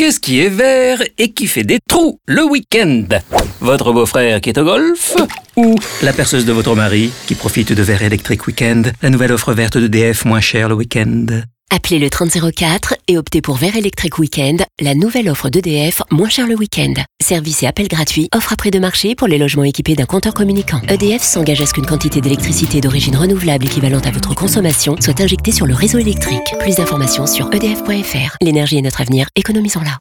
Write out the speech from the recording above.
Qu'est-ce qui est vert et qui fait des trous le week-end? Votre beau-frère qui est au golf? Ou la perceuse de votre mari qui profite de Vert électrique week-end, la nouvelle offre verte d'EDF moins chère le week-end? Appelez le 3004 et optez pour Vert électrique week-end, la nouvelle offre d'EDF moins cher le week-end. Service et appel gratuit, offre à prix de marché pour les logements équipés d'un compteur communicant. EDF s'engage à ce qu'une quantité d'électricité d'origine renouvelable équivalente à votre consommation soit injectée sur le réseau électrique. Plus d'informations sur edf.fr. L'énergie est notre avenir, économisons-la.